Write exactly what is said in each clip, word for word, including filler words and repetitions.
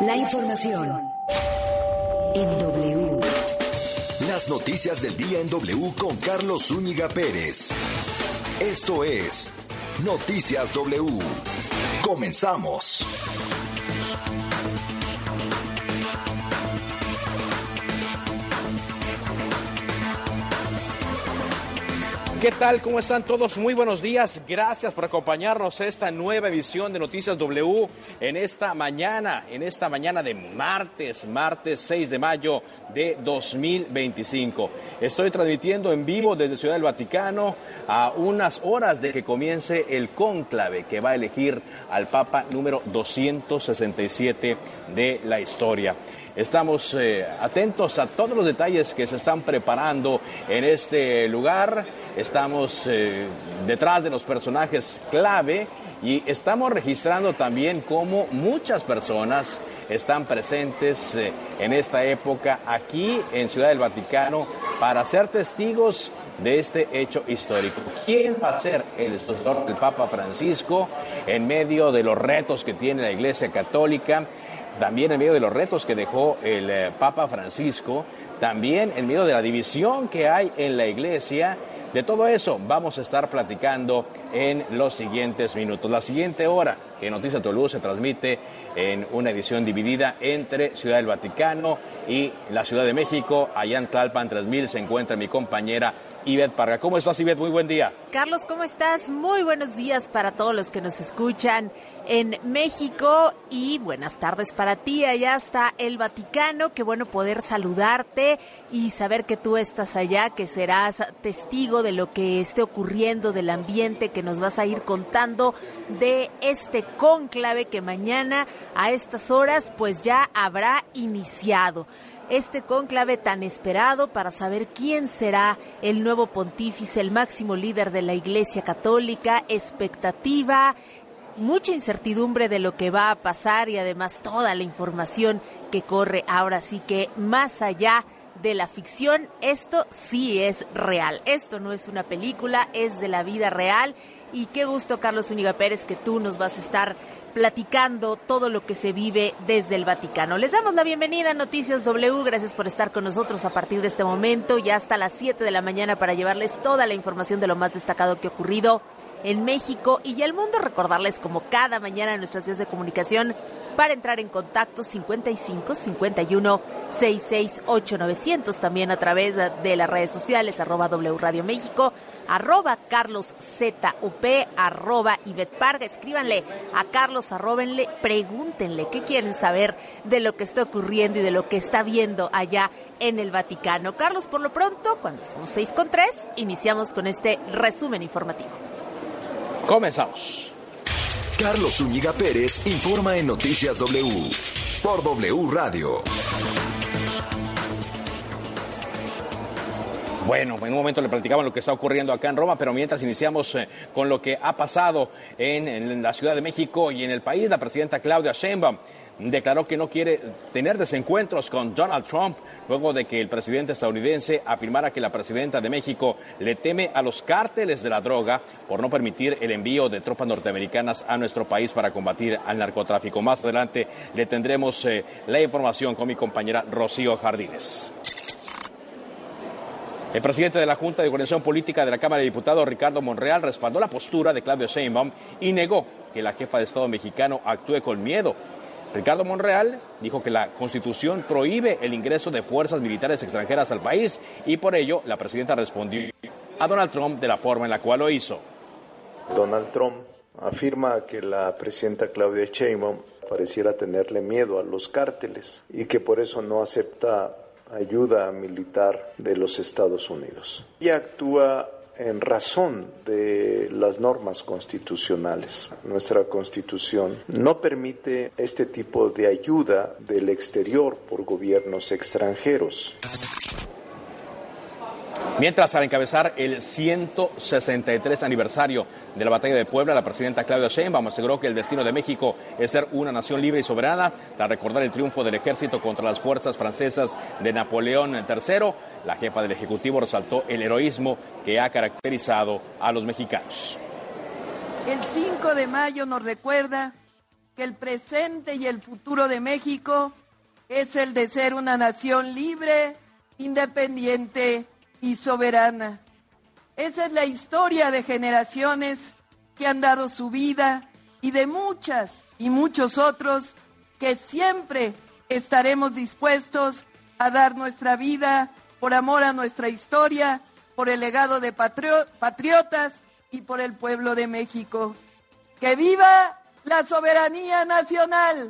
La información en W. Las noticias del día en W con Carlos Zúñiga Pérez. Esto es Noticias W. Comenzamos. ¿Qué tal? ¿Cómo están todos? Muy buenos días. Gracias por acompañarnos a esta nueva edición de Noticias W en esta mañana, en esta mañana de martes, martes seis de mayo de dos mil veinticinco. Estoy transmitiendo en vivo desde Ciudad del Vaticano a unas horas de que comience el cónclave que va a elegir al Papa número doscientos sesenta y siete de la historia. Estamos eh, atentos a todos los detalles que se están preparando en este lugar. Estamos eh, detrás de los personajes clave y estamos registrando también cómo muchas personas están presentes eh, en esta época aquí en Ciudad del Vaticano para ser testigos de este hecho histórico. ¿Quién va a ser el sucesor del Papa Francisco en medio de los retos que tiene la Iglesia Católica? También en medio de los retos que dejó el eh, Papa Francisco, también en medio de la división que hay en la Iglesia. De todo eso vamos a estar platicando en los siguientes minutos. La siguiente hora que Noticias W se transmite en una edición dividida entre Ciudad del Vaticano y la Ciudad de México. Allá en Tlalpan tres mil se encuentra mi compañera Ivette Parga. ¿Cómo estás, Ivette? Muy buen día. Carlos, ¿cómo estás? Muy buenos días para todos los que nos escuchan en México y buenas tardes para ti. Allá está el Vaticano. Qué bueno poder saludarte y saber que tú estás allá, que serás testigo de lo que esté ocurriendo, del ambiente que nos vas a ir contando de este cónclave que mañana a estas horas pues ya habrá iniciado. Este cónclave tan esperado para saber quién será el nuevo pontífice, el máximo líder de la Iglesia Católica, expectativa, mucha incertidumbre de lo que va a pasar y además toda la información que corre ahora sí que más allá de la ficción, esto sí es real. Esto no es una película, es de la vida real. Y qué gusto, Carlos Zúñiga Pérez, que tú nos vas a estar platicando todo lo que se vive desde el Vaticano. Les damos la bienvenida a Noticias W, gracias por estar con nosotros a partir de este momento, ya hasta las siete de la mañana para llevarles toda la información de lo más destacado que ha ocurrido en México y el mundo. Recordarles como cada mañana en nuestras vías de comunicación para entrar en contacto cincuenta y cinco, cincuenta y uno, sesenta y seis, ocho novecientos, también a través de las redes sociales, arroba W Radio México, arroba Carlos Z U P, arroba Ivette Parga. Escríbanle a Carlos, arróbenle, pregúntenle qué quieren saber de lo que está ocurriendo y de lo que está viendo allá en el Vaticano. Carlos, por lo pronto, cuando son seis con tres, iniciamos con este resumen informativo. Comenzamos. Carlos Zúñiga Pérez informa en Noticias W por W Radio. Bueno, en un momento le platicaban lo que está ocurriendo acá en Roma, pero mientras iniciamos eh, con lo que ha pasado en, en la Ciudad de México y en el país, la presidenta Claudia Sheinbaum declaró que no quiere tener desencuentros con Donald Trump luego de que el presidente estadounidense afirmara que la presidenta de México le teme a los cárteles de la droga por no permitir el envío de tropas norteamericanas a nuestro país para combatir al narcotráfico. Más adelante le tendremos eh, la información con mi compañera Rocío Jardines. El presidente de la Junta de Coordinación Política de la Cámara de Diputados, Ricardo Monreal, respaldó la postura de Claudia Sheinbaum y negó que la jefa de Estado mexicano actúe con miedo. Ricardo Monreal dijo que la Constitución prohíbe el ingreso de fuerzas militares extranjeras al país y por ello la presidenta respondió a Donald Trump de la forma en la cual lo hizo. Donald Trump afirma que la presidenta Claudia Sheinbaum pareciera tenerle miedo a los cárteles y que por eso no acepta ayuda militar de los Estados Unidos. Ella actúa en razón de las normas constitucionales. Nuestra Constitución no permite este tipo de ayuda del exterior por gobiernos extranjeros. Mientras, al encabezar el ciento sesenta y tres aniversario de la Batalla de Puebla, la presidenta Claudia Sheinbaum aseguró que el destino de México es ser una nación libre y soberana, tras recordar el triunfo del ejército contra las fuerzas francesas de Napoleón tercero. La jefa del Ejecutivo resaltó el heroísmo que ha caracterizado a los mexicanos. El cinco de mayo nos recuerda que el presente y el futuro de México es el de ser una nación libre, independiente y soberana. Esa es la historia de generaciones que han dado su vida y de muchas y muchos otros que siempre estaremos dispuestos a dar nuestra vida por amor a nuestra historia, por el legado de patrio- patriotas y por el pueblo de México. ¡Que viva la soberanía nacional!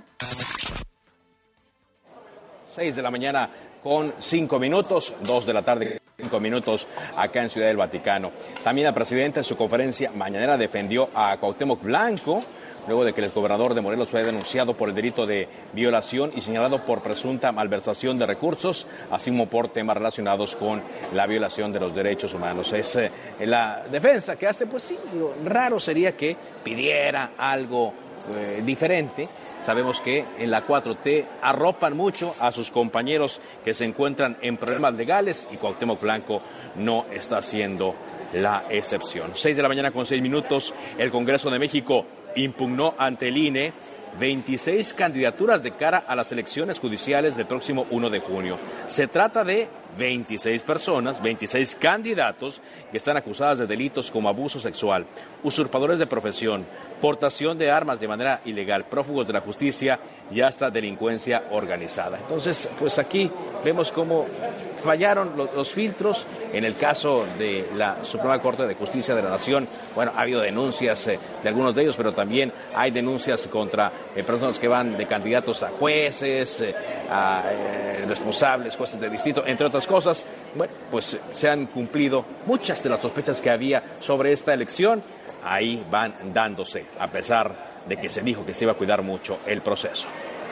Seis de la mañana con cinco minutos, dos de la tarde cinco minutos acá en Ciudad del Vaticano. También la presidenta en su conferencia mañanera defendió a Cuauhtémoc Blanco, luego de que el gobernador de Morelos fue denunciado por el delito de violación y señalado por presunta malversación de recursos, así como por temas relacionados con la violación de los derechos humanos. Es eh, la defensa que hace, pues sí, digo, raro sería que pidiera algo eh, diferente. Sabemos que en la cuatro T arropan mucho a sus compañeros que se encuentran en problemas legales y Cuauhtémoc Blanco no está siendo la excepción. Seis de la mañana con seis minutos, el Congreso de México impugnó ante el I N E veintiséis candidaturas de cara a las elecciones judiciales del próximo uno de junio. Se trata de veintiséis personas, veintiséis candidatos que están acusadas de delitos como abuso sexual, usurpadores de profesión, portación de armas de manera ilegal, prófugos de la justicia y hasta delincuencia organizada. Entonces, pues aquí vemos cómo fallaron los, los filtros. En el caso de la Suprema Corte de Justicia de la Nación, bueno, ha habido denuncias eh, de algunos de ellos, pero también hay denuncias contra eh, personas que van de candidatos a jueces, eh, a eh, responsables, jueces de distrito, entre otras cosas. Bueno, pues se han cumplido muchas de las sospechas que había sobre esta elección. Ahí van dándose, a pesar de que se dijo que se iba a cuidar mucho el proceso.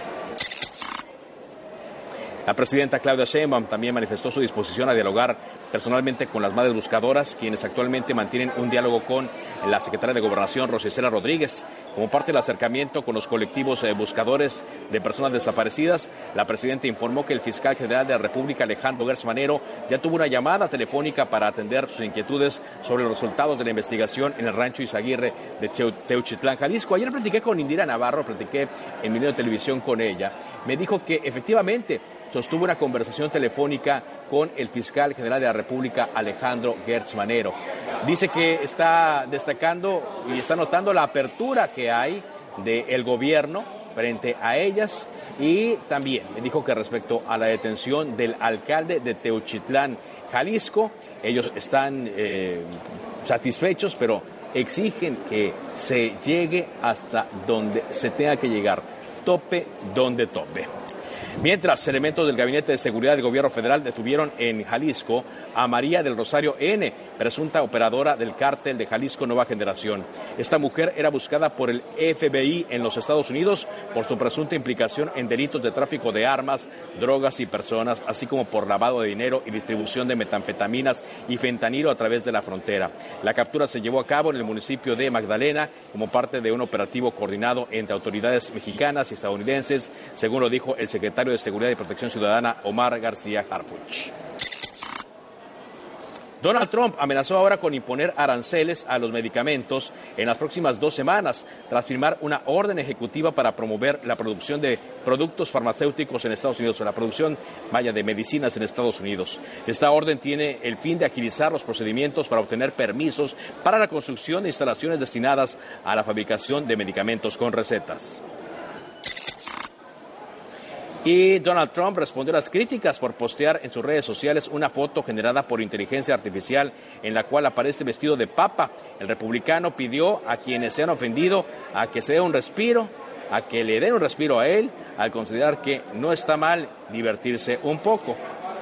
La presidenta Claudia Sheinbaum también manifestó su disposición a dialogar personalmente con las madres buscadoras, quienes actualmente mantienen un diálogo con la secretaria de Gobernación, Rosa Isela Rodríguez. Como parte del acercamiento con los colectivos eh, buscadores de personas desaparecidas, la presidenta informó que el fiscal general de la República, Alejandro Gertz Manero, ya tuvo una llamada telefónica para atender sus inquietudes sobre los resultados de la investigación en el rancho Izaguirre de Teuchitlán, Jalisco. Ayer platiqué con Indira Navarro, platiqué en video de televisión con ella. Me dijo que efectivamente sostuvo una conversación telefónica con el fiscal general de la República, Alejandro Gertz Manero. Dice que está destacando y está notando la apertura que hay del gobierno frente a ellas, y también me dijo que respecto a la detención del alcalde de Teuchitlán, Jalisco, ellos están eh, satisfechos, pero exigen que se llegue hasta donde se tenga que llegar, tope donde tope. Mientras, elementos del Gabinete de Seguridad del Gobierno Federal detuvieron en Jalisco a María del Rosario N., presunta operadora del cártel de Jalisco Nueva Generación. Esta mujer era buscada por el F B I en los Estados Unidos por su presunta implicación en delitos de tráfico de armas, drogas y personas, así como por lavado de dinero y distribución de metanfetaminas y fentanilo a través de la frontera. La captura se llevó a cabo en el municipio de Magdalena como parte de un operativo coordinado entre autoridades mexicanas y estadounidenses, según lo dijo el secretario de Seguridad y Protección Ciudadana, Omar García Harfuch. Donald Trump amenazó ahora con imponer aranceles a los medicamentos en las próximas dos semanas, tras firmar una orden ejecutiva para promover la producción de productos farmacéuticos en Estados Unidos, o la producción, vaya, de medicinas en Estados Unidos. Esta orden tiene el fin de agilizar los procedimientos para obtener permisos para la construcción de instalaciones destinadas a la fabricación de medicamentos con recetas. Y Donald Trump respondió a las críticas por postear en sus redes sociales una foto generada por inteligencia artificial en la cual aparece vestido de papa. El republicano pidió a quienes se han ofendido a que se dé un respiro, a que le den un respiro a él, al considerar que no está mal divertirse un poco.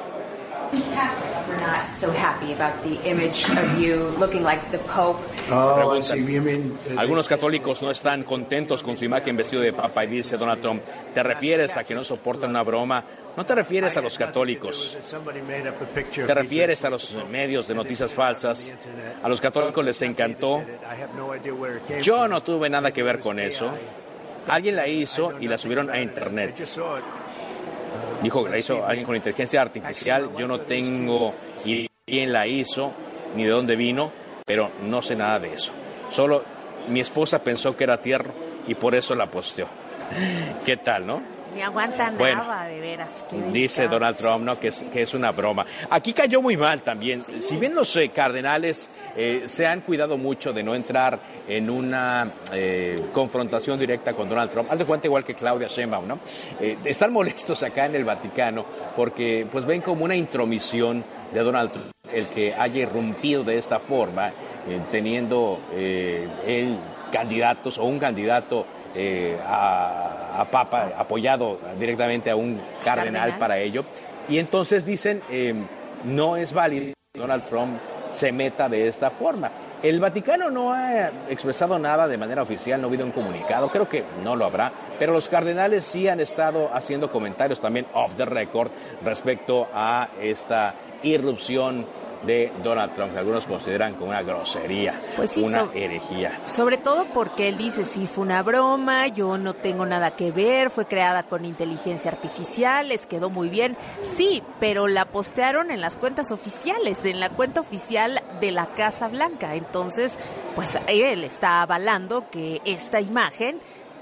Preguntan, algunos católicos no están contentos con su imagen vestido de papa, y dice Donald Trump, ¿te refieres a que no soportan una broma? No te refieres a los católicos, te refieres a los medios de noticias falsas. A los católicos les encantó. Yo no tuve nada que ver con eso. Alguien la hizo y la subieron a internet. Dijo que la hizo alguien con inteligencia artificial. Yo no tengo idea quién la hizo ni de dónde vino, pero no sé nada de eso. Solo mi esposa pensó que era tierno y por eso la posteó. ¿Qué tal, no? Ni aguanta Bueno, nada, de veras. Qué dice delicado. Donald Trump, ¿no? Que es, que es una broma. Aquí cayó muy mal también. Si bien los eh, cardenales eh, se han cuidado mucho de no entrar en una eh, confrontación directa con Donald Trump, haz de cuenta igual que Claudia Sheinbaum, ¿no? Eh, están molestos acá en el Vaticano porque pues ven como una intromisión de Donald Trump el que haya irrumpido de esta forma, eh, teniendo eh, el candidatos o un candidato eh, a, a Papa, apoyado directamente a un cardenal, cardenal. para ello. Y entonces dicen, eh, no es válido que Donald Trump se meta de esta forma. El Vaticano no ha expresado nada de manera oficial, no ha habido un comunicado, creo que no lo habrá, pero los cardenales sí han estado haciendo comentarios también off the record respecto a esta irrupción de Donald Trump, que algunos consideran como una grosería, pues sí, una so, herejía. Sobre todo porque él dice, sí, fue una broma, yo no tengo nada que ver, fue creada con inteligencia artificial, les quedó muy bien. Sí, pero la postearon en las cuentas oficiales, en la cuenta oficial de la Casa Blanca. Entonces, pues él está avalando que esta imagen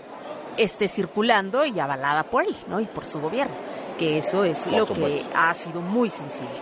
esté circulando y avalada por él, ¿no? Y por su gobierno, que eso es por lo supuesto. Que ha sido muy sensible.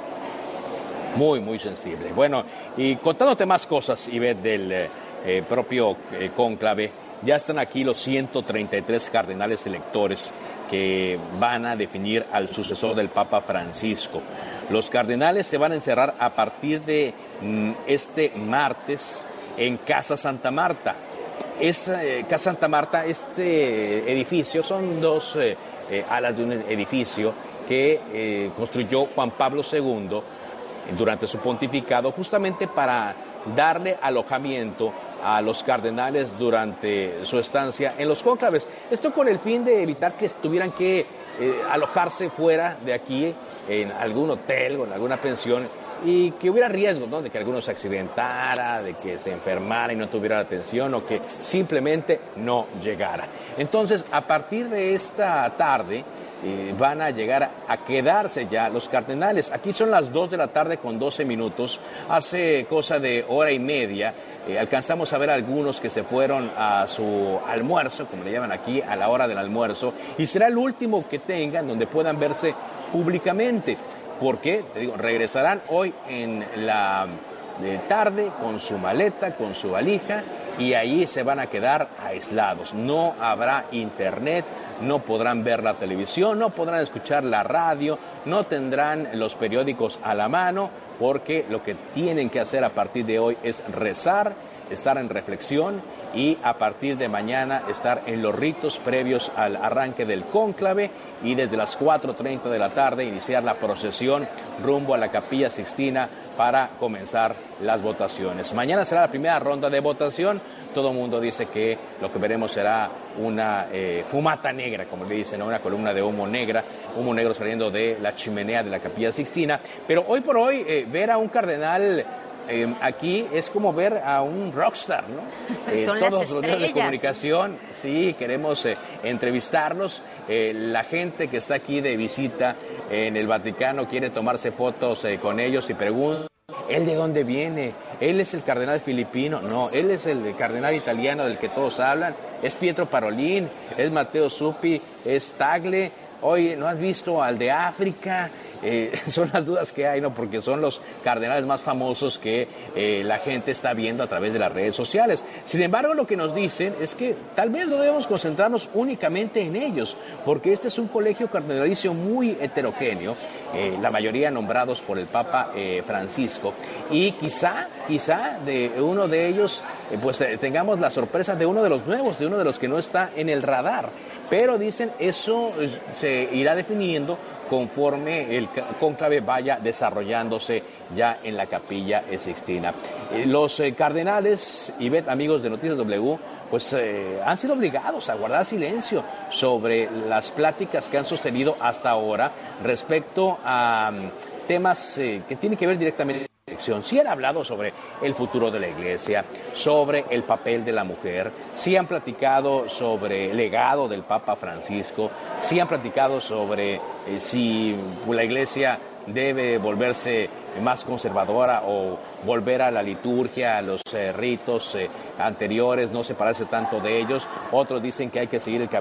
Muy, muy sensible. Bueno, y contándote más cosas, Ivette, del eh, propio eh, cónclave, ya están aquí los ciento treinta y tres cardenales electores que van a definir al sucesor del Papa Francisco. Los cardenales se van a encerrar a partir de mm, este martes en Casa Santa Marta. Esta, eh, Casa Santa Marta, este edificio, son dos eh, eh, alas de un edificio que eh, construyó Juan Pablo segundo durante su pontificado, justamente para darle alojamiento a los cardenales durante su estancia en los cónclaves. Esto con el fin de evitar que tuvieran que eh, alojarse fuera de aquí, en algún hotel o en alguna pensión, y que hubiera riesgo, ¿no?, de que alguno se accidentara, de que se enfermara y no tuviera la atención, o que simplemente no llegara. Entonces, a partir de esta tarde, Eh, van a llegar a quedarse ya los cardenales. Aquí son las dos de la tarde con doce minutos. Hace cosa de hora y media eh, alcanzamos a ver a algunos que se fueron a su almuerzo, como le llaman aquí, a la hora del almuerzo, y será el último que tengan donde puedan verse públicamente, porque, te digo, regresarán hoy en la de tarde con su maleta, con su valija, y ahí se van a quedar aislados. No habrá internet, no podrán ver la televisión, no podrán escuchar la radio, no tendrán los periódicos a la mano, porque lo que tienen que hacer a partir de hoy es rezar, estar en reflexión y a partir de mañana estar en los ritos previos al arranque del cónclave, y desde las cuatro treinta de la tarde iniciar la procesión rumbo a la Capilla Sixtina para comenzar las votaciones. Mañana será la primera ronda de votación. Todo el mundo dice que lo que veremos será una eh, fumata negra, como le dicen, ¿no? Una columna de humo negra, humo negro saliendo de la chimenea de la Capilla Sixtina. Pero hoy por hoy, eh, ver a un cardenal eh, aquí es como ver a un rockstar, ¿no? Eh, Son todos las los medios de estrellas. comunicación, sí, queremos eh, entrevistarlos. Eh, la gente que está aquí de visita en el Vaticano quiere tomarse fotos eh, con ellos y pregunta, ¿él de dónde viene? ¿Él es el cardenal filipino? No, él es el cardenal italiano del que todos hablan. Es Pietro Parolin, es Matteo Zuppi, es Tagle. Oye, ¿no has visto al de África? Eh, son las dudas que hay, ¿no? Porque son los cardenales más famosos que eh, la gente está viendo a través de las redes sociales. Sin embargo, lo que nos dicen es que tal vez no debemos concentrarnos únicamente en ellos, porque este es un colegio cardenalicio muy heterogéneo, eh, la mayoría nombrados por el Papa eh, Francisco, y quizá, quizá de uno de ellos, eh, pues eh, tengamos la sorpresa de uno de los nuevos, de uno de los que no está en el radar. Pero dicen, eso se irá definiendo conforme el cónclave vaya desarrollándose ya en la Capilla Sixtina. Los eh, cardenales, Ivette, amigos de Noticias W, pues eh, han sido obligados a guardar silencio sobre las pláticas que han sostenido hasta ahora respecto a um, temas eh, que tienen que ver directamente. Sí han hablado sobre el futuro de la Iglesia, sobre el papel de la mujer, sí han platicado sobre el legado del Papa Francisco, sí han platicado sobre eh, si la Iglesia debe volverse más conservadora o volver a la liturgia, a los eh, ritos eh, anteriores, no separarse tanto de ellos. Otros dicen que hay que seguir el camino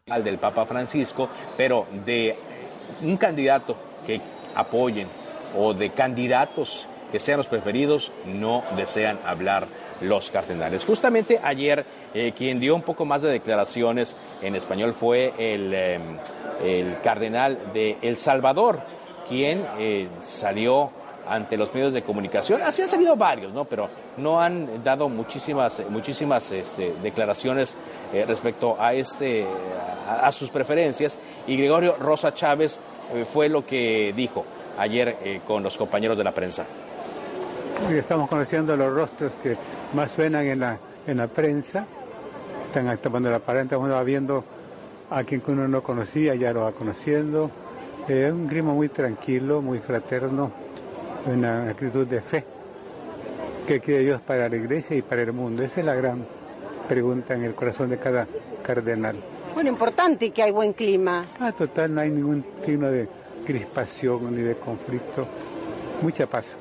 del Papa Francisco, pero de un candidato que apoyen o de candidatos que sean los preferidos, no desean hablar los cardenales. Justamente ayer, eh, quien dio un poco más de declaraciones en español fue el, eh, el cardenal de El Salvador, quien eh, salió ante los medios de comunicación. Así han salido varios, ¿no? Pero no han dado muchísimas, muchísimas este, declaraciones eh, respecto a este, a, a sus preferencias. Y Gregorio Rosa Chávez eh, fue lo que dijo ayer eh, con los compañeros de la prensa. Estamos conociendo los rostros que más suenan en la en la prensa. Están tomando la aparente, uno va viendo a quien uno no conocía, ya lo va conociendo. Es eh, un grimo muy tranquilo, muy fraterno, una actitud de fe que quiere Dios para la iglesia y para el mundo. Esa es la gran pregunta en el corazón de cada cardenal. Bueno, importante que hay buen clima. Ah, total, no hay ningún signo de crispación ni de conflicto. Mucha paz.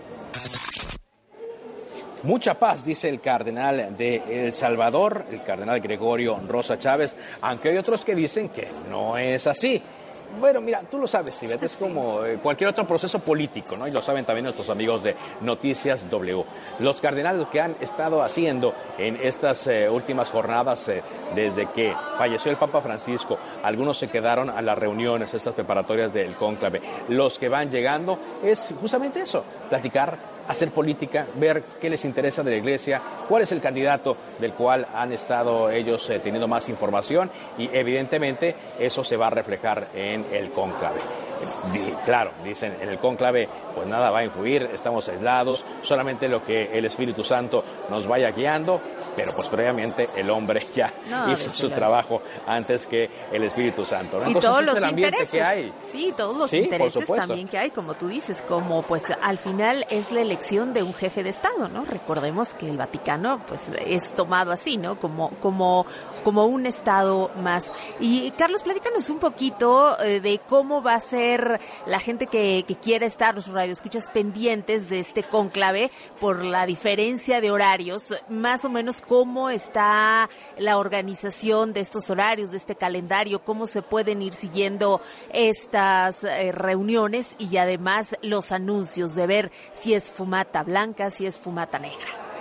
Mucha paz, dice el cardenal de El Salvador, el cardenal Gregorio Rosa Chávez, aunque hay otros que dicen que no es así. Bueno, mira, tú lo sabes, Ivette, es como cualquier otro proceso político, ¿no? Y lo saben también nuestros amigos de Noticias W. Los cardenales lo que han estado haciendo en estas eh, últimas jornadas, eh, desde que falleció el Papa Francisco, algunos se quedaron a las reuniones, estas preparatorias del cónclave. Los que van llegando es justamente eso, platicar, hacer política, ver qué les interesa de la iglesia, cuál es el candidato del cual han estado ellos eh, teniendo más información y evidentemente eso se va a reflejar en el cónclave. Y, claro, dicen, en el cónclave pues nada va a influir, estamos aislados, solamente lo que el Espíritu Santo nos vaya guiando, pero pues previamente el hombre ya no, hizo su la... trabajo antes que el Espíritu Santo, ¿no? Y Entonces, todos los el ambiente intereses, que hay. sí, todos los sí, intereses también que hay, como tú dices, como pues al final es la elección de un jefe de Estado, ¿no? Recordemos que el Vaticano pues es tomado así, ¿no? Como como como un Estado más. Y Carlos, platícanos un poquito eh, de cómo va a ser la gente que, que quiera estar, los radioescuchas pendientes de este cónclave por la diferencia de horarios, más o menos cómo está la organización de estos horarios, de este calendario, cómo se pueden ir siguiendo estas eh, reuniones y además los anuncios de ver si es fumata blanca, si es fumata negra.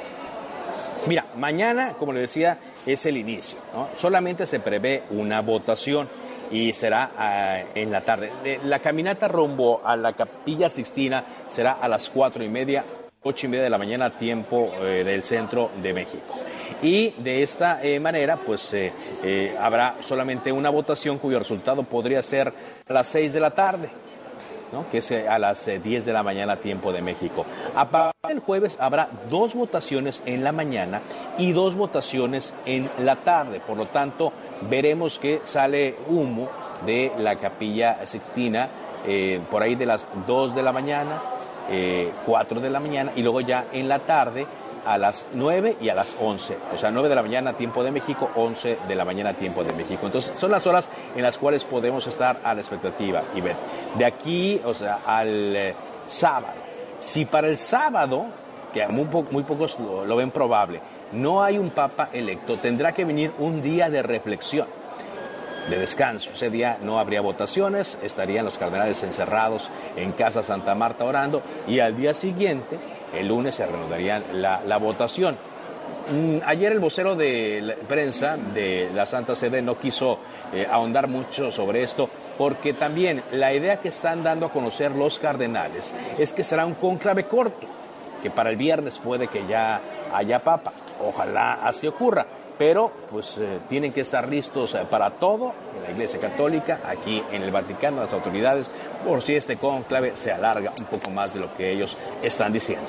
Mira, mañana, como le decía, es el inicio, ¿no? Solamente se prevé una votación y será uh, en la tarde. La caminata rumbo a la Capilla Sixtina será a las cuatro y media, ocho y media de la mañana, tiempo eh, del centro de México. Y de esta eh, manera, pues eh, eh, habrá solamente una votación cuyo resultado podría ser a las seis de la tarde, ¿no? Que es a las diez de la mañana, tiempo de México. A partir del jueves habrá dos votaciones en la mañana y dos votaciones en la tarde. Por lo tanto, veremos que sale humo de la Capilla Sixtina eh, por ahí de las dos de la mañana, eh, cuatro de la mañana y luego ya en la tarde a las nueve y a las once, o sea, nueve de la mañana tiempo de México, once de la mañana tiempo de México. Entonces, son las horas en las cuales podemos estar a la expectativa y ver. De aquí, o sea, al eh, sábado. Si para el sábado, que muy, po- muy pocos lo, lo ven probable, no hay un papa electo, tendrá que venir un día de reflexión, de descanso. Ese día no habría votaciones, estarían los cardenales encerrados en Casa Santa Marta orando y al día siguiente, el lunes, se reanudaría la, la votación. Mm, ayer el vocero de la prensa de la Santa Sede no quiso eh, ahondar mucho sobre esto, porque también la idea que están dando a conocer los cardenales es que será un cónclave corto, que para el viernes puede que ya haya papa. Ojalá así ocurra, pero pues eh, tienen que estar listos eh, para todo en la Iglesia Católica, aquí en el Vaticano, las autoridades, por si este cónclave se alarga un poco más de lo que ellos están diciendo.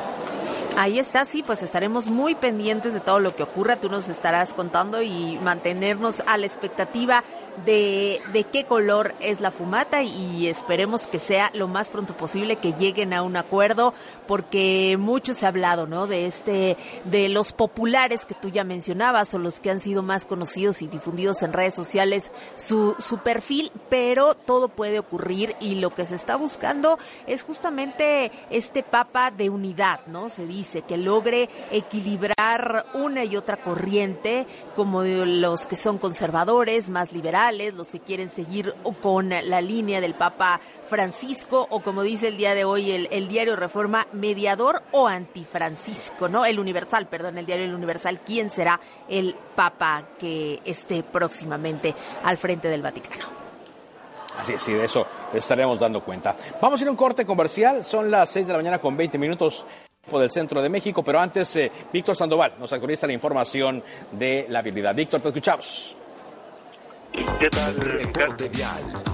Ahí está, sí, pues estaremos muy pendientes de todo lo que ocurra, tú nos estarás contando y mantenernos a la expectativa de, de qué color es la fumata y esperemos que sea lo más pronto posible, que lleguen a un acuerdo, porque mucho se ha hablado, ¿no? De este, de los populares que tú ya mencionabas o los que han sido más conocidos y difundidos en redes sociales, su, su perfil, pero todo puede ocurrir y lo que se está buscando es justamente este papa de unidad, ¿no? Se dice dice, que logre equilibrar una y otra corriente, como los que son conservadores, más liberales, los que quieren seguir con la línea del Papa Francisco, o como dice el día de hoy el, el diario Reforma, mediador o antifrancisco, ¿no? El Universal, perdón, el diario El Universal, ¿quién será el Papa que esté próximamente al frente del Vaticano? Así es, sí, de eso estaremos dando cuenta. Vamos a ir a un corte comercial, son las seis de la mañana con veinte minutos del centro de México, pero antes eh, Víctor Sandoval nos actualiza la información de la vialidad. Víctor, te escuchamos. ¿Qué tal? Reporte vial.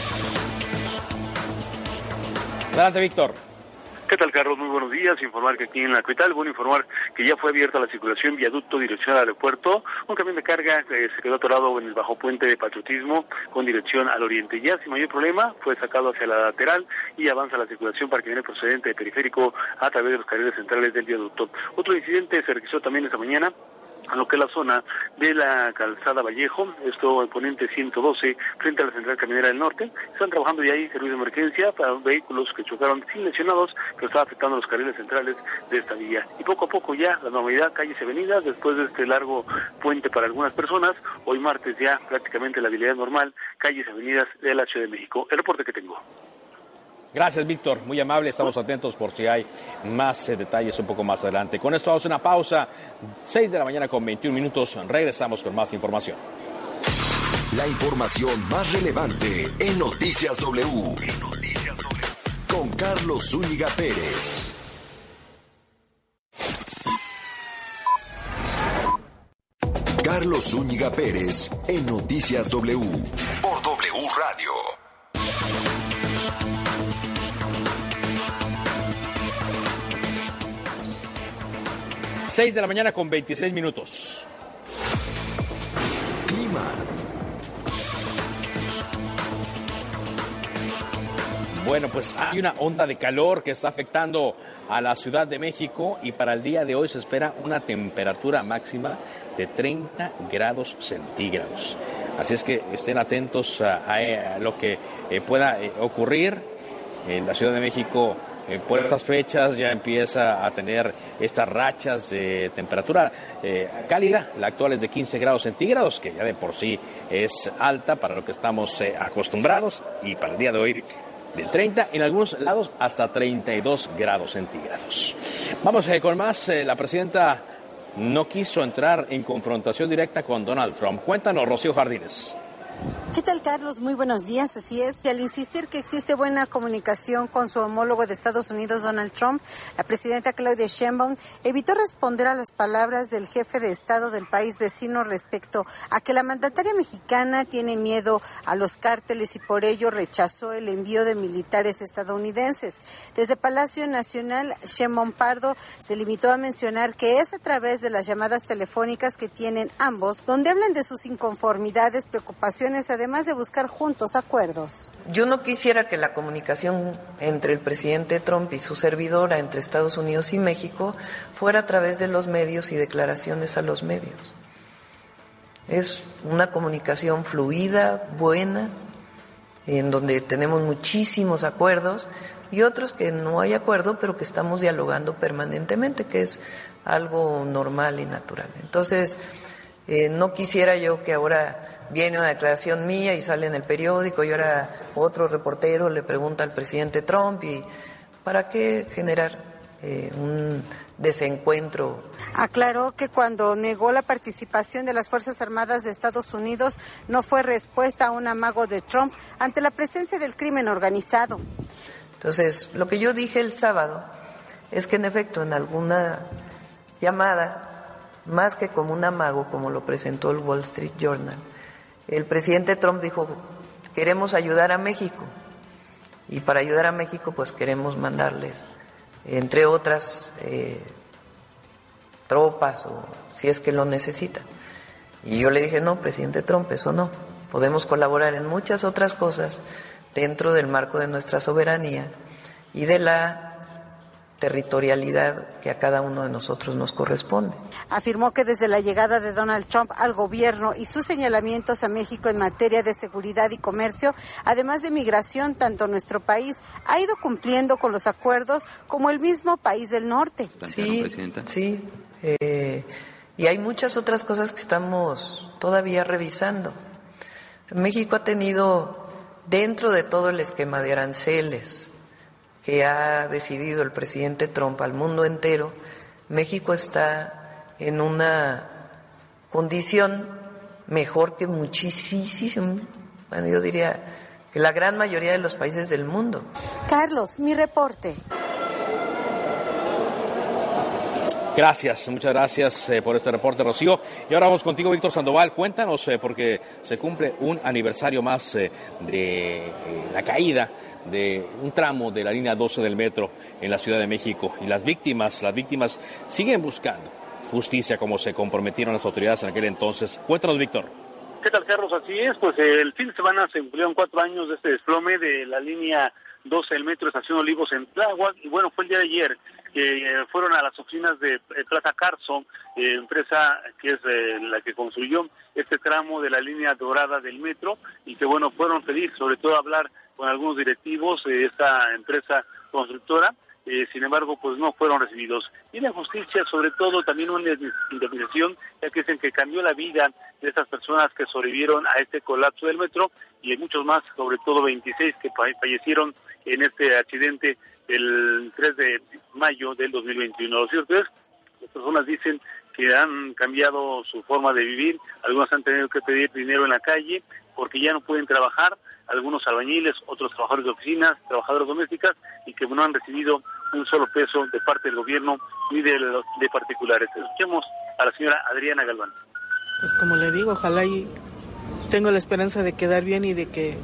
Adelante, Víctor. ¿Qué tal, Carlos? Muy buenos días. Informar que aquí en la capital, bueno, informar que ya fue abierta la circulación viaducto dirección al aeropuerto. Un camión de carga eh, se quedó atorado en el bajo puente de Patriotismo con dirección al oriente. Ya sin mayor problema fue sacado hacia la lateral y avanza la circulación para que viene procedente de periférico a través de los carriles centrales del viaducto. Otro incidente se registró también esta mañana a lo que es la zona de la calzada Vallejo, esto en poniente ciento doce, frente a la central camionera del norte. Están trabajando ya ahí servicio de emergencia para vehículos que chocaron sin lesionados, pero estaba afectando los carriles centrales de esta vía. Y poco a poco ya la normalidad, calles y avenidas, después de este largo puente para algunas personas, hoy martes ya prácticamente la habilidad normal, calles y avenidas de la Ciudad de México. El reporte que tengo. Gracias, Víctor. Muy amable. Estamos atentos por si hay más eh, detalles un poco más adelante. Con esto vamos a una pausa. seis de la mañana con veintiún minutos. Regresamos con más información. La información más relevante en Noticias W. En Noticias W. Con Carlos Zúñiga Pérez. Carlos Zúñiga Pérez en Noticias W. Por W Radio. seis de la mañana con veintiséis minutos. Clima. Bueno, pues hay una onda de calor que está afectando a la Ciudad de México y para el día de hoy se espera una temperatura máxima de treinta grados centígrados. Así es que estén atentos a, a, a lo que eh, pueda eh, ocurrir en la Ciudad de México. Eh, por estas fechas ya empieza a tener estas rachas de temperatura eh, cálida. La actual es de quince grados centígrados, que ya de por sí es alta para lo que estamos eh, acostumbrados, y para el día de hoy de treinta, en algunos lados hasta treinta y dos grados centígrados. Vamos eh, con más. Eh, la presidenta no quiso entrar en confrontación directa con Donald Trump. Cuéntanos, Rocío Jardines. ¿Qué tal, Carlos? Muy buenos días. Así es. Y al insistir que existe buena comunicación con su homólogo de Estados Unidos, Donald Trump, la presidenta Claudia Sheinbaum evitó responder a las palabras del jefe de Estado del país vecino respecto a que la mandataria mexicana tiene miedo a los cárteles y por ello rechazó el envío de militares estadounidenses. Desde Palacio Nacional, Sheinbaum Pardo se limitó a mencionar que es a través de las llamadas telefónicas que tienen ambos, donde hablan de sus inconformidades, preocupaciones, además de buscar juntos acuerdos. Yo no quisiera que la comunicación entre el presidente Trump y su servidora, entre Estados Unidos y México, fuera a través de los medios y declaraciones a los medios. Es una comunicación fluida, buena, en donde tenemos muchísimos acuerdos y otros que no hay acuerdo, pero que estamos dialogando permanentemente, que es algo normal y natural. Entonces, eh, no quisiera yo que ahora viene una declaración mía y sale en el periódico y ahora otro reportero le pregunta al presidente Trump, y ¿para qué generar eh, un desencuentro? Aclaró que cuando negó la participación de las Fuerzas Armadas de Estados Unidos no fue respuesta a un amago de Trump ante la presencia del crimen organizado. Entonces, lo que yo dije el sábado es que en efecto en alguna llamada, más que como un amago como lo presentó el Wall Street Journal, el presidente Trump dijo, queremos ayudar a México, y para ayudar a México pues queremos mandarles, entre otras, eh, tropas, o si es que lo necesitan. Y yo le dije, no, presidente Trump, eso no, podemos colaborar en muchas otras cosas dentro del marco de nuestra soberanía y de la territorialidad que a cada uno de nosotros nos corresponde. Afirmó que desde la llegada de Donald Trump al gobierno y sus señalamientos a México en materia de seguridad y comercio, además de migración, tanto nuestro país ha ido cumpliendo con los acuerdos como el mismo país del norte. Sí, sí. Eh, y hay muchas otras cosas que estamos todavía revisando. México ha tenido, dentro de todo el esquema de aranceles que ha decidido el presidente Trump al mundo entero, México está en una condición mejor que muchísimo, bueno, yo diría que la gran mayoría de los países del mundo. Carlos, mi reporte. Gracias, muchas gracias eh, por este reporte, Rocío. Y ahora vamos contigo, Víctor Sandoval. Cuéntanos, eh, porque se cumple un aniversario más eh, de eh, la caída de un tramo de la línea doce del metro en la Ciudad de México. Y las víctimas, las víctimas siguen buscando justicia como se comprometieron las autoridades en aquel entonces. Cuéntanos, Víctor. ¿Qué tal, Carlos? Así es, pues el fin de semana se cumplieron cuatro años de este desplome de la línea doce del metro Estación Olivos en Tláhuac, y bueno, fue el día de ayer que eh, fueron a las oficinas de eh, Plaza Carso, eh, empresa que es eh, la que construyó este tramo de la línea dorada del metro, y que bueno, fueron pedir sobre todo hablar con algunos directivos de esta empresa constructora. Eh, sin embargo, pues no fueron recibidos. Y la justicia, sobre todo, también una indemnización, ya que dicen que cambió la vida de estas personas que sobrevivieron a este colapso del metro, y hay muchos más, sobre todo veintiséis que fallecieron en este accidente el tres de mayo del dos mil veintiuno. Lo cierto es, las personas dicen que han cambiado su forma de vivir, algunos han tenido que pedir dinero en la calle porque ya no pueden trabajar, algunos albañiles, otros trabajadores de oficinas, trabajadoras domésticas, y que no han recibido un solo peso de parte del gobierno ni de, los, de particulares. Escuchemos a la señora Adriana Galván. Pues como le digo, ojalá y tengo la esperanza de quedar bien y de que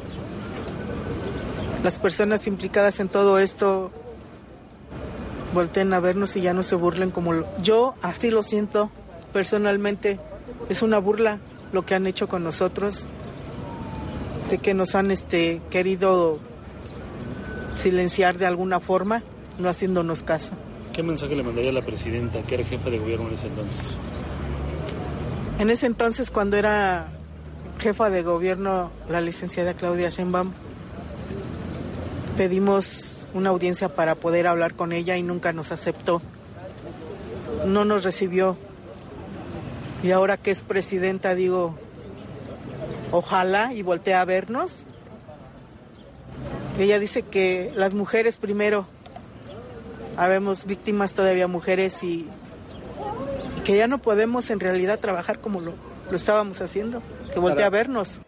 las personas implicadas en todo esto volteen a vernos y ya no se burlen como lo... Yo así lo siento personalmente. Es una burla lo que han hecho con nosotros, de que nos han este querido silenciar de alguna forma, no haciéndonos caso. ¿Qué mensaje le mandaría a la presidenta, que era jefa de gobierno en ese entonces? En ese entonces, cuando era jefa de gobierno la licenciada Claudia Sheinbaum, pedimos una audiencia para poder hablar con ella y nunca nos aceptó. No nos recibió. Y ahora que es presidenta, digo, ojalá y voltee a vernos. Ella dice que las mujeres primero, habemos víctimas todavía mujeres, y, y que ya no podemos en realidad trabajar como lo, lo estábamos haciendo, que voltee a vernos.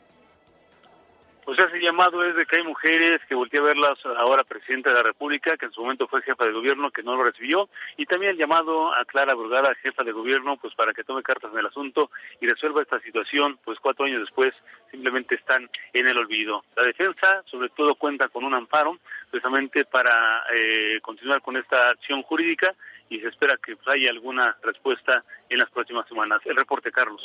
Pues ese llamado es de que hay mujeres que volteé a verlas ahora presidenta de la República, que en su momento fue jefa de gobierno, que no lo recibió, y también el llamado a Clara Brugada, jefa de gobierno, pues para que tome cartas en el asunto y resuelva esta situación, pues cuatro años después simplemente están en el olvido. La defensa, sobre todo, cuenta con un amparo, precisamente para eh, continuar con esta acción jurídica, y se espera que pues, haya alguna respuesta en las próximas semanas. El reporte, Carlos.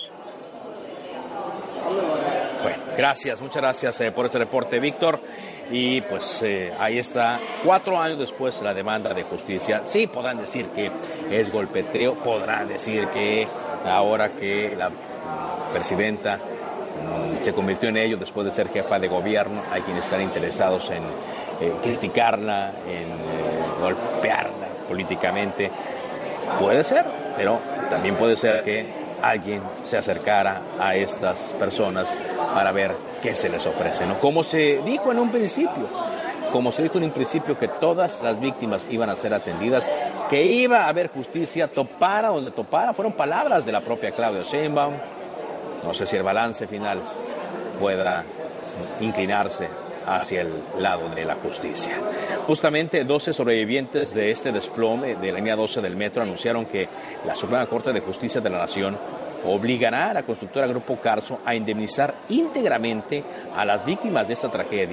Bueno, gracias, muchas gracias eh, por este reporte, Víctor. Y pues eh, ahí está, cuatro años después la demanda de justicia. Sí, podrán decir que es golpeteo, podrán decir que ahora que la presidenta mmm, se convirtió en ello después de ser jefa de gobierno, hay quienes están interesados en eh, criticarla, en eh, golpearla políticamente. Puede ser, pero también puede ser que alguien se acercara a estas personas para ver qué se les ofrece, ¿no? Como se dijo en un principio, como se dijo en un principio que todas las víctimas iban a ser atendidas, que iba a haber justicia, topara donde topara, fueron palabras de la propia Claudia Sheinbaum. No sé si el balance final pueda inclinarse hacia el lado de la justicia. Justamente doce sobrevivientes de este desplome de la línea doce del metro anunciaron que la Suprema Corte de Justicia de la Nación obligará a la constructora Grupo Carso a indemnizar íntegramente a las víctimas de esta tragedia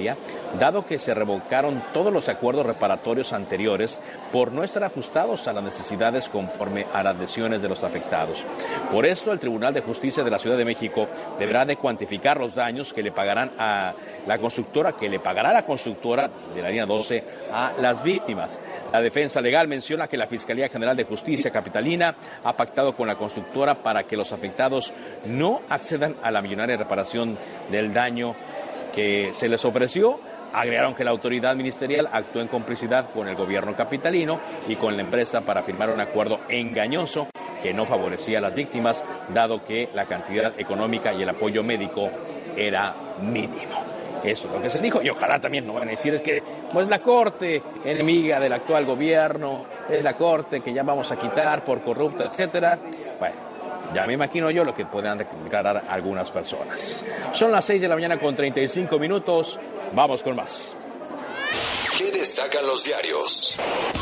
dado que se revocaron todos los acuerdos reparatorios anteriores por no estar ajustados a las necesidades conforme a las lesiones de los afectados. Por esto, el Tribunal de Justicia de la Ciudad de México deberá de cuantificar los daños que le pagarán a la constructora, que le pagará la constructora de la línea doce a las víctimas. La defensa legal menciona que la Fiscalía General de Justicia capitalina ha pactado con la constructora para que los afectados no accedan a la millonaria reparación del daño que se les ofreció. Agregaron que la autoridad ministerial actuó en complicidad con el gobierno capitalino y con la empresa para firmar un acuerdo engañoso que no favorecía a las víctimas, dado que la cantidad económica y el apoyo médico era mínimo. Eso es lo que se dijo, y ojalá también no van a decir es que pues la Corte, enemiga del actual gobierno, es la Corte que ya vamos a quitar por corrupta, etcétera. Bueno, ya me imagino yo lo que puedan declarar algunas personas. Son las seis de la mañana con treinta y cinco minutos, vamos con más. ¿Qué destacan los diarios?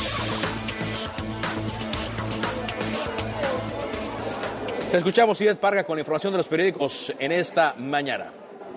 Te escuchamos, Ivette Parga, con la información de los periódicos en esta mañana.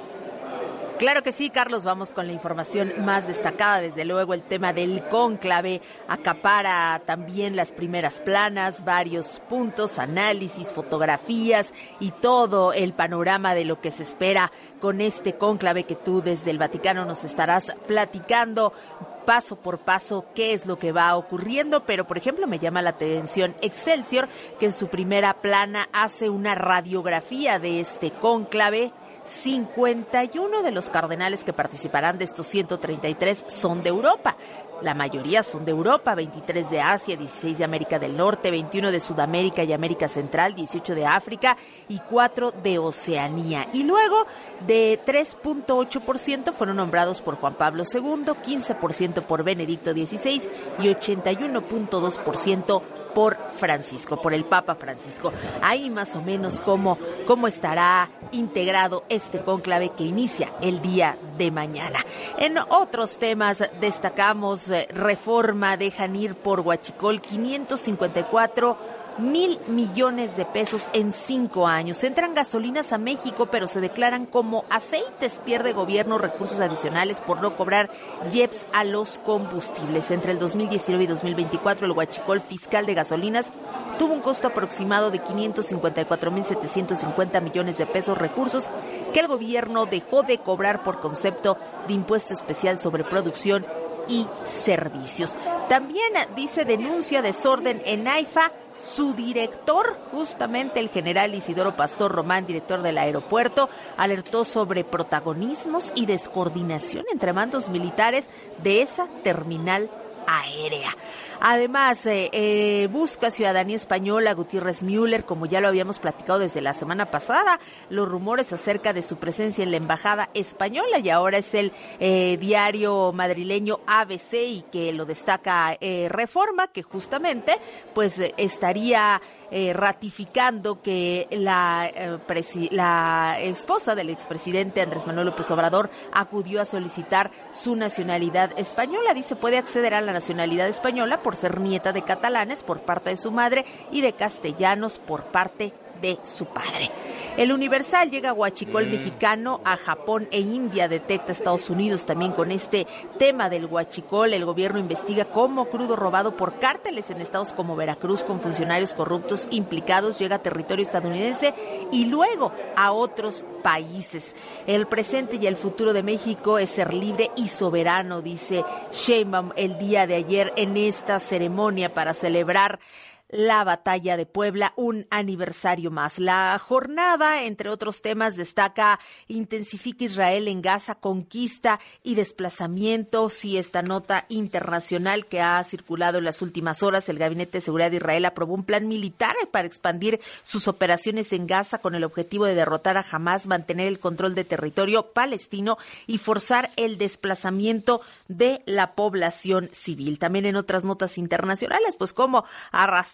Claro que sí, Carlos, vamos con la información más destacada. Desde luego, el tema del cónclave acapara también las primeras planas, varios puntos, análisis, fotografías y todo el panorama de lo que se espera con este cónclave que tú desde el Vaticano nos estarás platicando paso por paso qué es lo que va ocurriendo. Pero, por ejemplo, me llama la atención Excelsior, que en su primera plana hace una radiografía de este cónclave. cincuenta y uno de los cardenales que participarán de estos ciento treinta y tres son de Europa. La mayoría son de Europa, veintitrés de Asia, dieciséis de América del Norte, veintiuno de Sudamérica y América Central, dieciocho de África y cuatro de Oceanía. Y luego, de tres punto ocho por ciento fueron nombrados por Juan Pablo segundo, quince por ciento por Benedicto dieciséis y ochenta y uno punto dos por ciento por Francisco, por el Papa Francisco. Ahí más o menos cómo, cómo estará integrado este cónclave que inicia el día de mañana. En otros temas destacamos eh, reforma, dejan ir por Huachicol quinientos cincuenta y cuatro mil millones de pesos en cinco años. Entran gasolinas a México, pero se declaran como aceites. Pierde gobierno recursos adicionales por no cobrar I E P S a los combustibles. Entre el dos mil diecinueve y dos mil veinticuatro, el huachicol fiscal de gasolinas tuvo un costo aproximado de quinientos cincuenta y cuatro mil setecientos cincuenta millones de pesos, recursos que el gobierno dejó de cobrar por concepto de impuesto especial sobre producción y servicios. También dice denuncia desorden en AIFA. Su director, justamente el general Isidoro Pastor Román, director del aeropuerto, alertó sobre protagonismos y descoordinación entre mandos militares de esa terminal aérea. Además, eh, eh, busca ciudadanía española Gutiérrez Müller, como ya lo habíamos platicado desde la semana pasada, los rumores acerca de su presencia en la embajada española, y ahora es el eh, diario madrileño A B C y que lo destaca eh, Reforma, que justamente pues eh, estaría eh, ratificando que la, eh, presi- la esposa del expresidente Andrés Manuel López Obrador acudió a solicitar su nacionalidad española. Dice, puede acceder a la nacionalidad española por ser nieta de catalanes por parte de su madre y de castellanos por parte de su padre. El Universal llega a huachicol mm. mexicano, a Japón e India detecta Estados Unidos también con este tema del huachicol. El gobierno investiga cómo crudo robado por cárteles en estados como Veracruz con funcionarios corruptos implicados llega a territorio estadounidense y luego a otros países. El presente y el futuro de México es ser libre y soberano, dice Sheinbaum el día de ayer en esta ceremonia para celebrar la batalla de Puebla, un aniversario más. La jornada, entre otros temas, destaca intensifica Israel en Gaza, conquista y desplazamientos, y esta nota internacional que ha circulado en las últimas horas. El Gabinete de Seguridad de Israel aprobó un plan militar para expandir sus operaciones en Gaza con el objetivo de derrotar a Hamás, mantener el control de territorio palestino y forzar el desplazamiento de la población civil. También en otras notas internacionales, pues cómo arrastró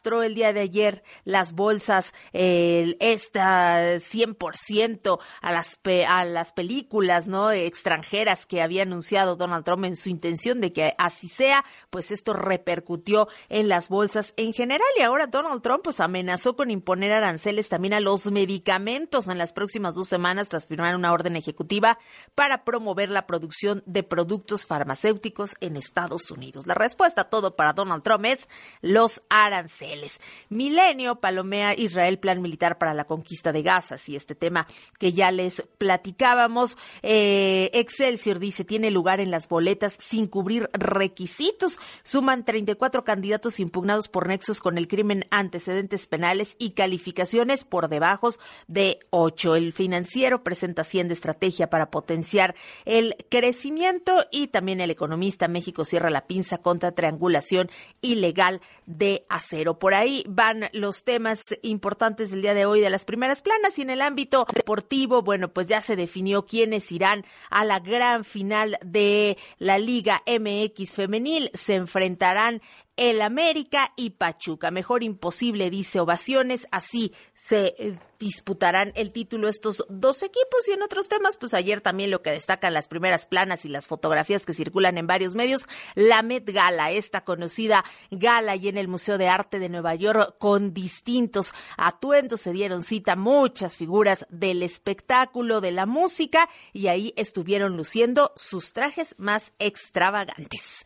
arrastró el día de ayer las bolsas, eh, esta cien por ciento a las pe- a las películas, ¿no?, extranjeras que había anunciado Donald Trump en su intención de que así sea, pues esto repercutió en las bolsas en general. Y ahora Donald Trump pues amenazó con imponer aranceles también a los medicamentos en las próximas dos semanas tras firmar una orden ejecutiva para promover la producción de productos farmacéuticos en Estados Unidos. La respuesta a todo para Donald Trump es los aranceles. Milenio palomea Israel plan militar para la conquista de Gaza, y este tema que ya les platicábamos. Eh, Excelsior dice, tiene lugar en las boletas sin cubrir requisitos. Suman treinta y cuatro candidatos impugnados por nexos con el crimen, antecedentes penales y calificaciones por debajo de ocho. El Financiero presenta Hacienda estrategia para potenciar el crecimiento, y también El Economista, México cierra la pinza contra triangulación ilegal de acero. Por ahí van los temas importantes del día de hoy de las primeras planas. Y en el ámbito deportivo, bueno, pues ya se definió quiénes irán a la gran final de la Liga M X femenil. Se enfrentarán el América y Pachuca. Mejor imposible, dice ovaciones. Así se eh, disputarán el título estos dos equipos. Y en otros temas, pues ayer también lo que destacan las primeras planas y las fotografías que circulan en varios medios, la Met Gala, esta conocida gala y en el Museo de Arte de Nueva York, con distintos atuendos. Se dieron cita muchas figuras del espectáculo, de la música, y ahí estuvieron luciendo sus trajes más extravagantes.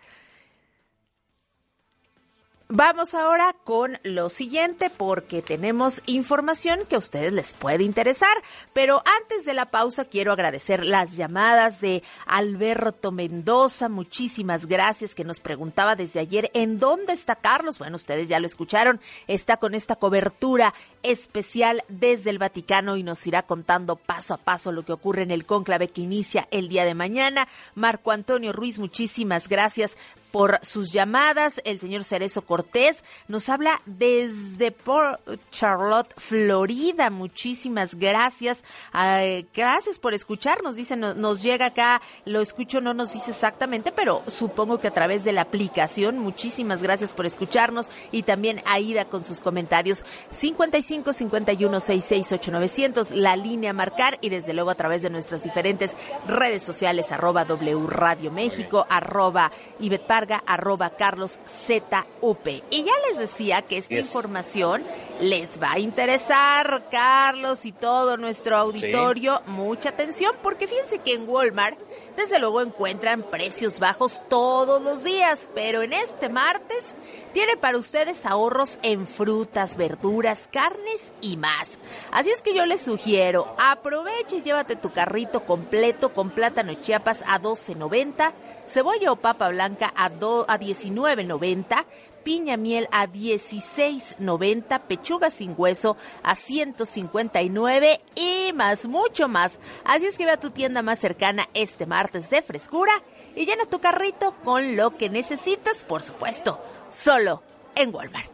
Vamos ahora con lo siguiente, porque tenemos información que a ustedes les puede interesar. Pero antes de la pausa quiero agradecer las llamadas de Alberto Mendoza. Muchísimas gracias, que nos preguntaba desde ayer ¿en dónde está Carlos? Bueno, ustedes ya lo escucharon, está con esta cobertura especial desde el Vaticano y nos irá contando paso a paso lo que ocurre en el cónclave que inicia el día de mañana. Marco Antonio Ruiz, muchísimas gracias por sus llamadas. El señor Cerezo Cortés nos habla desde Port Charlotte, Florida. Muchísimas gracias. Ay, gracias por escucharnos. Dice, no, nos llega acá, lo escucho, no nos dice exactamente, pero supongo que a través de la aplicación. Muchísimas gracias por escucharnos. Y también Aida con sus comentarios. cincuenta y cinco, cincuenta y uno, sesenta y seis, ocho mil novecientos, la línea a marcar, y desde luego a través de nuestras diferentes redes sociales, arroba W Radio México, arroba Ivette Parga, arroba Carlos Z U P. Y ya les decía que esta yes. información les va a interesar, Carlos y todo nuestro auditorio. Sí. Mucha atención, porque fíjense que en Walmart desde luego encuentran precios bajos todos los días, pero en este martes tiene para ustedes ahorros en frutas, verduras, carnes y más. Así es que yo les sugiero, aproveche y llévate tu carrito completo con plátano Chiapas a doce noventa, cebolla o papa blanca a, do, a diecinueve noventa, piña miel a dieciséis noventa, pechuga sin hueso a ciento cincuenta y nueve y más, mucho más. Así es que ve a tu tienda más cercana este martes de frescura y llena tu carrito con lo que necesitas, por supuesto, solo en Walmart.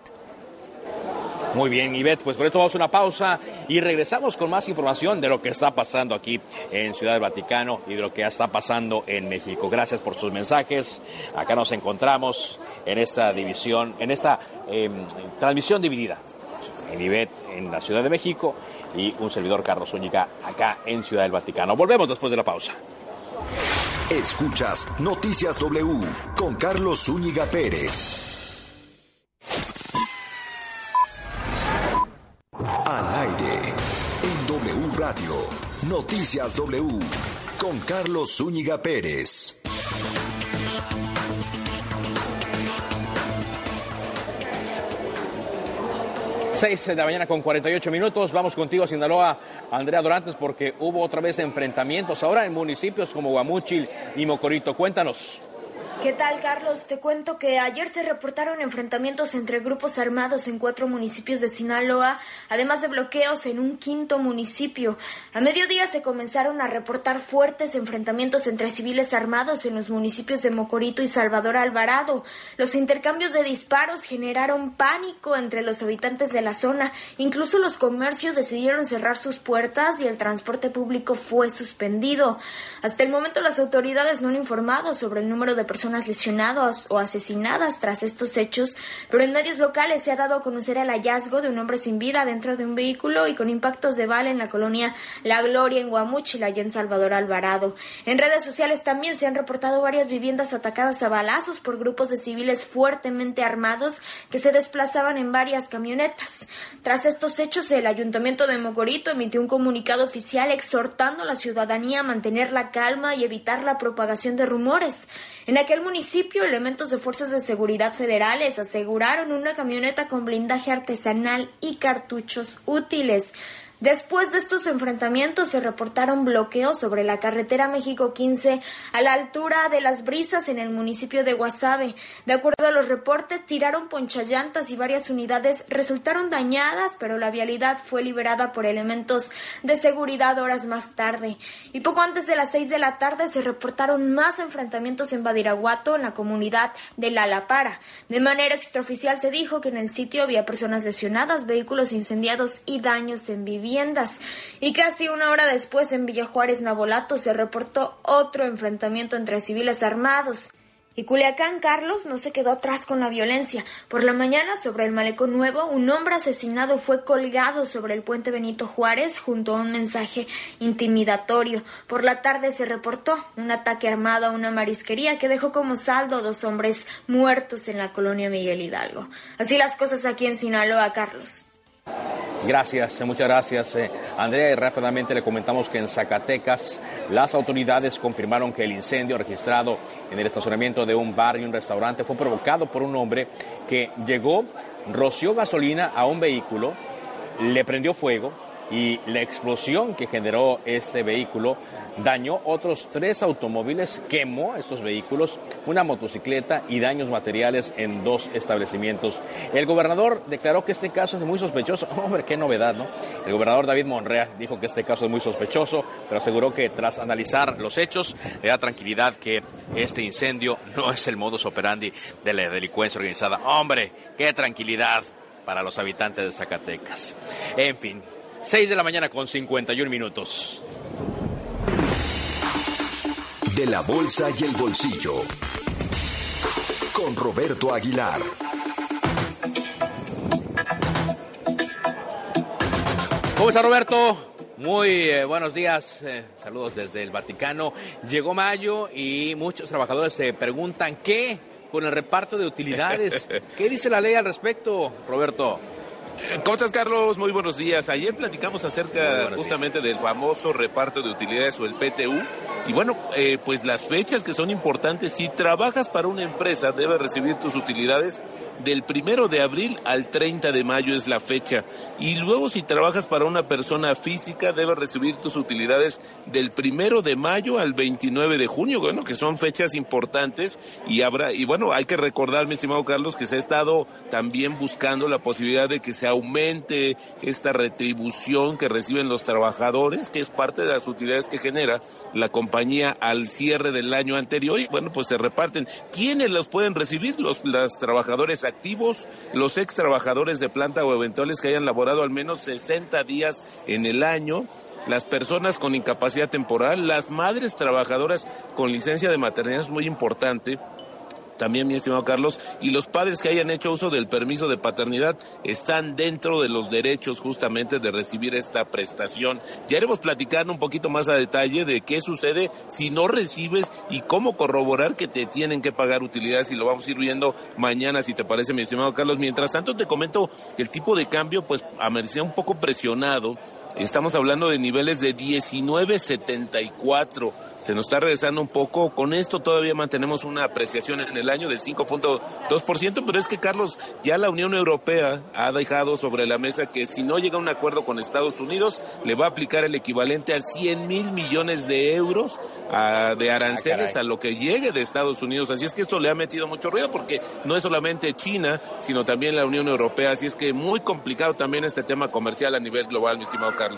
Muy bien, Ivette, pues por esto vamos a una pausa y regresamos con más información de lo que está pasando aquí en Ciudad del Vaticano y de lo que está pasando en México. Gracias por sus mensajes. Acá nos encontramos en esta división, en esta eh, transmisión dividida. En Ivette en la Ciudad de México y un servidor, Carlos Zúñiga, acá en Ciudad del Vaticano. Volvemos después de la pausa. Escuchas Noticias W con Carlos Zúñiga Pérez. Al aire, en W Radio, Noticias W, con Carlos Zúñiga Pérez. seis de la mañana con cuarenta y ocho minutos. Vamos contigo a Sinaloa, Andrea Dorantes, porque hubo otra vez enfrentamientos ahora en municipios como Guamúchil y Mocorito. Cuéntanos. ¿Qué tal, Carlos? Te cuento que ayer se reportaron enfrentamientos entre grupos armados en cuatro municipios de Sinaloa, además de bloqueos en un quinto municipio. A mediodía se comenzaron a reportar fuertes enfrentamientos entre civiles armados en los municipios de Mocorito y Salvador Alvarado. Los intercambios de disparos generaron pánico entre los habitantes de la zona. Incluso los comercios decidieron cerrar sus puertas y el transporte público fue suspendido. Hasta el momento las autoridades no han informado sobre el número de personas personas lesionadas o asesinadas tras estos hechos, pero en medios locales se ha dado a conocer el hallazgo de un hombre sin vida dentro de un vehículo y con impactos de bala en la colonia La Gloria, en Guamúchil, allá en Salvador Alvarado. En redes sociales también se han reportado varias viviendas atacadas a balazos por grupos de civiles fuertemente armados que se desplazaban en varias camionetas. Tras estos hechos, el Ayuntamiento de Mocorito emitió un comunicado oficial exhortando a la ciudadanía a mantener la calma y evitar la propagación de rumores. En aquel municipio, elementos de fuerzas de seguridad federales aseguraron una camioneta con blindaje artesanal y cartuchos útiles. Después de estos enfrentamientos se reportaron bloqueos sobre la carretera México quince a la altura de Las Brisas en el municipio de Guasave. De acuerdo a los reportes, tiraron ponchallantas y varias unidades resultaron dañadas, pero la vialidad fue liberada por elementos de seguridad horas más tarde. Y poco antes de las seis de la tarde se reportaron más enfrentamientos en Badiraguato, en la comunidad de La Lapara. De manera extraoficial se dijo que en el sitio había personas lesionadas, vehículos incendiados y daños en viviendas. Y casi una hora después, en Villa Juárez, Navolato, se reportó otro enfrentamiento entre civiles armados. Y Culiacán, Carlos, no se quedó atrás con la violencia. Por la mañana, sobre el Malecón Nuevo, un hombre asesinado fue colgado sobre el puente Benito Juárez junto a un mensaje intimidatorio. Por la tarde se reportó un ataque armado a una marisquería que dejó como saldo dos hombres muertos en la colonia Miguel Hidalgo. Así las cosas aquí en Sinaloa, Carlos. Gracias, muchas gracias, eh, Andrea. Y rápidamente le comentamos que en Zacatecas las autoridades confirmaron que el incendio registrado en el estacionamiento de un bar y un restaurante fue provocado por un hombre que llegó, roció gasolina a un vehículo, le prendió fuego y la explosión que generó este vehículo dañó otros tres automóviles, quemó estos vehículos, una motocicleta y daños materiales en dos establecimientos. El gobernador declaró que este caso es muy sospechoso. Hombre, qué novedad, ¿no? El gobernador David Monreal dijo que este caso es muy sospechoso, pero aseguró que tras analizar los hechos le da tranquilidad que este incendio no es el modus operandi de la delincuencia organizada. Hombre, qué tranquilidad para los habitantes de Zacatecas. En fin, seis de la mañana con cincuenta y un minutos. De la bolsa y el bolsillo, con Roberto Aguilar. ¿Cómo está, Roberto? Muy eh, buenos días, eh, saludos desde el Vaticano. Llegó mayo y muchos trabajadores se preguntan qué con el reparto de utilidades. ¿Qué dice la ley al respecto, Roberto? ¿Cómo estás, Carlos? Muy buenos días. Ayer platicamos acerca justamente días. del famoso reparto de utilidades o el P T U. Y bueno, eh, pues las fechas que son importantes. Si trabajas para una empresa, debes recibir tus utilidades del primero de abril al treinta de mayo es la fecha. Y luego, si trabajas para una persona física, debes recibir tus utilidades del primero de mayo al veintinueve de junio. Bueno, que son fechas importantes. Y habrá, y bueno, hay que recordar, mi estimado Carlos, que se ha estado también buscando la posibilidad de que se aumente esta retribución que reciben los trabajadores, que es parte de las utilidades que genera la compañía al cierre del año anterior. Y bueno, pues se reparten. ¿Quiénes los pueden recibir? Los, los trabajadores activos, los ex trabajadores de planta o eventuales que hayan laborado al menos sesenta días en el año, las personas con incapacidad temporal, las madres trabajadoras con licencia de maternidad, es muy importante. También, mi estimado Carlos, y los padres que hayan hecho uso del permiso de paternidad están dentro de los derechos justamente de recibir esta prestación. Ya iremos platicando un poquito más a detalle de qué sucede si no recibes y cómo corroborar que te tienen que pagar utilidades, y lo vamos a ir viendo mañana, si te parece, mi estimado Carlos. Mientras tanto, te comento que el tipo de cambio pues amanecía un poco presionado. Estamos hablando de niveles de diecinueve setenta y cuatro. Se nos está regresando un poco. Con esto todavía mantenemos una apreciación en el año del cinco punto dos por ciento, pero es que, Carlos, ya la Unión Europea ha dejado sobre la mesa que si no llega a un acuerdo con Estados Unidos, le va a aplicar el equivalente a cien mil millones de euros a, de aranceles ah, a lo que llegue de Estados Unidos. Así es que esto le ha metido mucho ruido, porque no es solamente China, sino también la Unión Europea. Así es que muy complicado también este tema comercial a nivel global, mi estimado Carlos.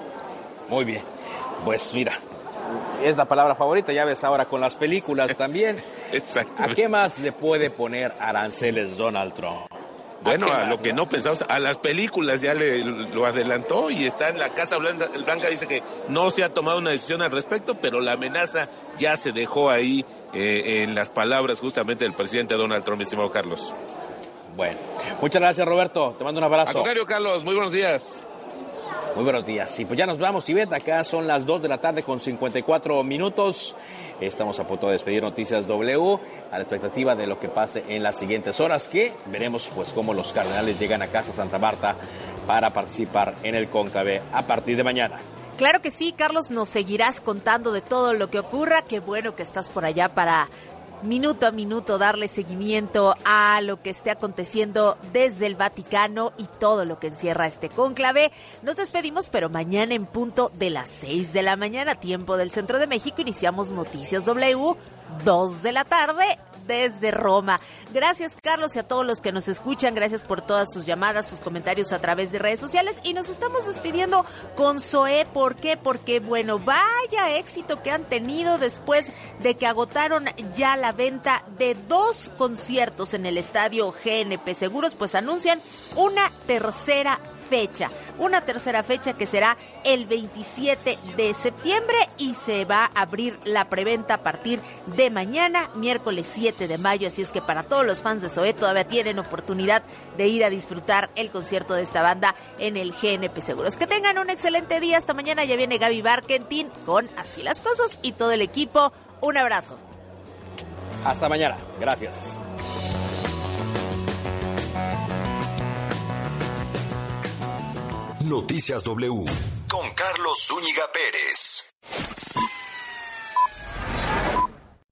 Muy bien, pues mira, es la palabra favorita, ya ves ahora con las películas también. Exacto. ¿A qué más le puede poner aranceles Donald Trump? bueno, a lo que no pensamos, a las películas ya le lo adelantó y está en la Casa Blanca, Blanca dice que no se ha tomado una decisión al respecto, pero la amenaza ya se dejó ahí eh, en las palabras justamente del presidente Donald Trump, estimado Carlos. Bueno, muchas gracias, Roberto, te mando un abrazo. Al contrario, Carlos, muy buenos días. Muy buenos días. Y pues ya nos vamos, Ivette. Acá son las dos de la tarde con cincuenta y cuatro minutos. Estamos a punto de despedir Noticias W a la expectativa de lo que pase en las siguientes horas, que veremos pues cómo los Cardenales llegan a Casa Santa Marta para participar en el cónclave a partir de mañana. Claro que sí, Carlos, nos seguirás contando de todo lo que ocurra. Qué bueno que estás por allá para minuto a minuto darle seguimiento a lo que esté aconteciendo desde el Vaticano y todo lo que encierra este cónclave. Nos despedimos, pero mañana en punto de las seis de la mañana, tiempo del Centro de México, iniciamos Noticias W, dos de la tarde, desde Roma. Gracias, Carlos, y a todos los que nos escuchan. Gracias por todas sus llamadas, sus comentarios a través de redes sociales. Y nos estamos despidiendo con Zoé. ¿Por qué? Porque, bueno, vaya éxito que han tenido después de que agotaron ya la venta de dos conciertos en el estadio G N P Seguros, pues anuncian una tercera fecha, una tercera fecha que será el veintisiete de septiembre y se va a abrir la preventa a partir de mañana, miércoles siete de mayo, así es que para todos los fans de Zoé todavía tienen oportunidad de ir a disfrutar el concierto de esta banda en el G N P Seguros. Que tengan un excelente día, hasta mañana. Ya viene Gaby Barkentin con Así las Cosas y todo el equipo. Un abrazo. Hasta mañana, gracias. Noticias W con Carlos Zúñiga Pérez.